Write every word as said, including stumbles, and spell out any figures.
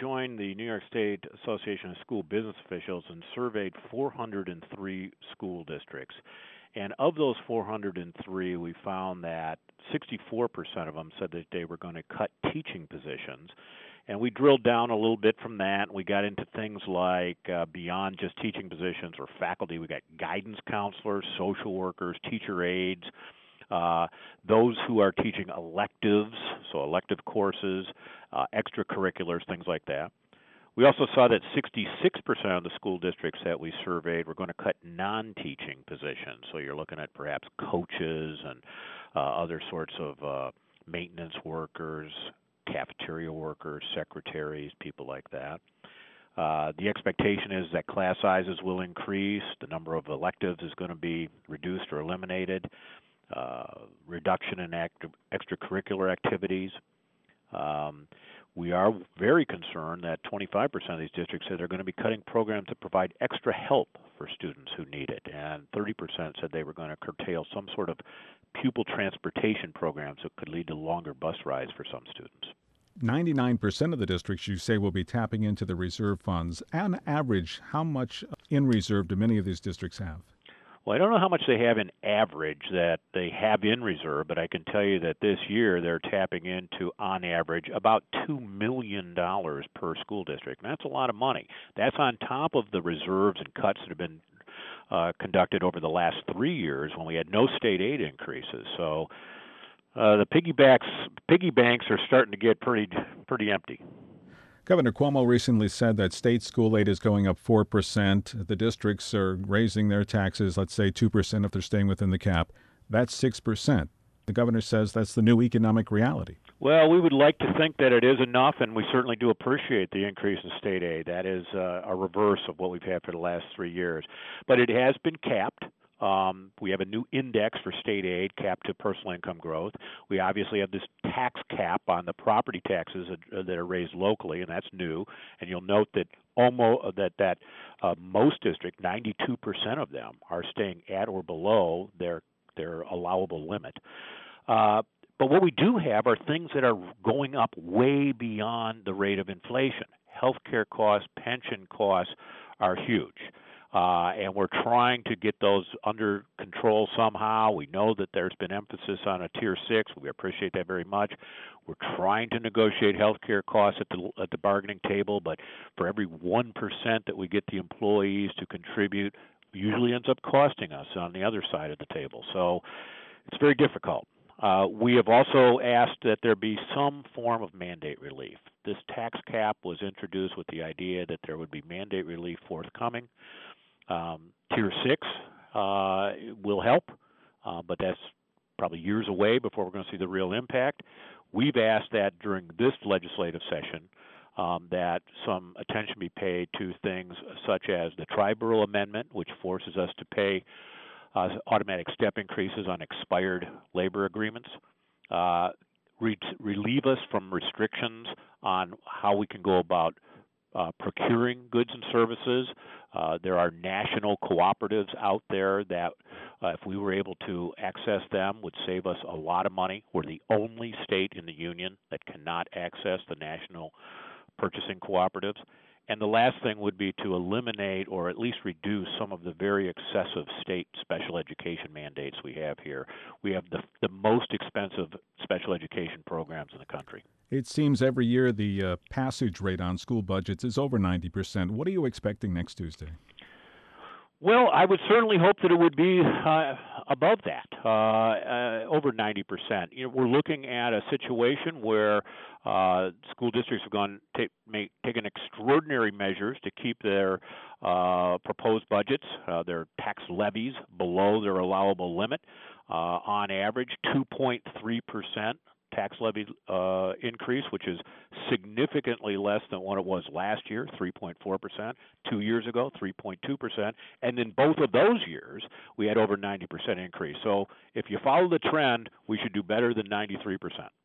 joined the New York State Association of School Business Officials and surveyed four hundred three school districts. And of those four hundred three, we found that sixty-four percent of them said that they were going to cut teaching positions. And we drilled down a little bit from that. We got into things like uh, beyond just teaching positions or faculty. We got guidance counselors, social workers, teacher aides, uh, those who are teaching electives, so elective courses, uh, extracurriculars, things like that. We also saw that sixty-six percent of the school districts that we surveyed were going to cut non-teaching positions. So you're looking at perhaps coaches and uh, other sorts of uh, maintenance workers, cafeteria workers, secretaries, people like that. Uh, the expectation is that class sizes will increase. The number of electives is going to be reduced or eliminated. Uh, reduction in act- extracurricular activities. Um, we are very concerned that twenty-five percent of these districts said they're going to be cutting programs that provide extra help for students who need it, and thirty percent said they were going to curtail some sort of pupil transportation programs that could lead to longer bus rides for some students. ninety-nine percent of the districts you say will be tapping into the reserve funds. On average, how much in reserve do many of these districts have? Well, I don't know how much they have in average that they have in reserve, but I can tell you that this year they're tapping into, on average, about two million dollars per school district. And that's a lot of money. That's on top of the reserves and cuts that have been uh, conducted over the last three years when we had no state aid increases. So uh, the piggybacks, piggy banks are starting to get pretty, pretty empty. Governor Cuomo recently said that state school aid is going up four percent. The districts are raising their taxes, let's say two percent if they're staying within the cap. That's six percent. The governor says that's the new economic reality. Well, we would like to think that it is enough, and we certainly do appreciate the increase in state aid. That is uh, a reverse of what we've had for the last three years. But it has been capped. Um, we have a new index for state aid capped to personal income growth. We obviously have this tax cap on the property taxes that, that are raised locally, and that's new. And you'll note that almost that that uh, most districts, ninety-two percent of them, are staying at or below their their allowable limit. Uh, but what we do have are things that are going up way beyond the rate of inflation. Healthcare costs, pension costs are huge. Uh, and we're trying to get those under control somehow. We know that there's been emphasis on a tier six. We appreciate that very much. We're trying to negotiate health care costs at the at the bargaining table, but for every one percent that we get the employees to contribute, usually ends up costing us on the other side of the table. So it's very difficult. Uh, we have also asked that there be some form of mandate relief. This tax cap was introduced with the idea that there would be mandate relief forthcoming. Um, tier six uh, will help, uh, but that's probably years away before we're going to see the real impact. We've asked that during this legislative session um, that some attention be paid to things such as the Triborough Amendment, which forces us to pay uh, automatic step increases on expired labor agreements, uh, re- relieve us from restrictions on how we can go about Uh, procuring goods and services. Uh, there are national cooperatives out there that, uh, if we were able to access them, would save us a lot of money. We're the only state in the union that cannot access the national purchasing cooperatives. And the last thing would be to eliminate or at least reduce some of the very excessive state special education mandates we have here. We have the, the most expensive special education programs in the country. It seems every year the uh, passage rate on school budgets is over ninety percent. What are you expecting next Tuesday? Well, I would certainly hope that it would be uh, above that, uh, uh, over ninety percent. You know, we're looking at a situation where uh, school districts have gone take, make, taken extraordinary measures to keep their uh, proposed budgets, uh, their tax levies below their allowable limit. Uh, on average, two point three percent tax levy uh, increase, which is significantly less than what it was last year, three point four percent, two years ago, three point two percent, and in both of those years, we had over ninety percent increase. So if you follow the trend, we should do better than ninety-three percent.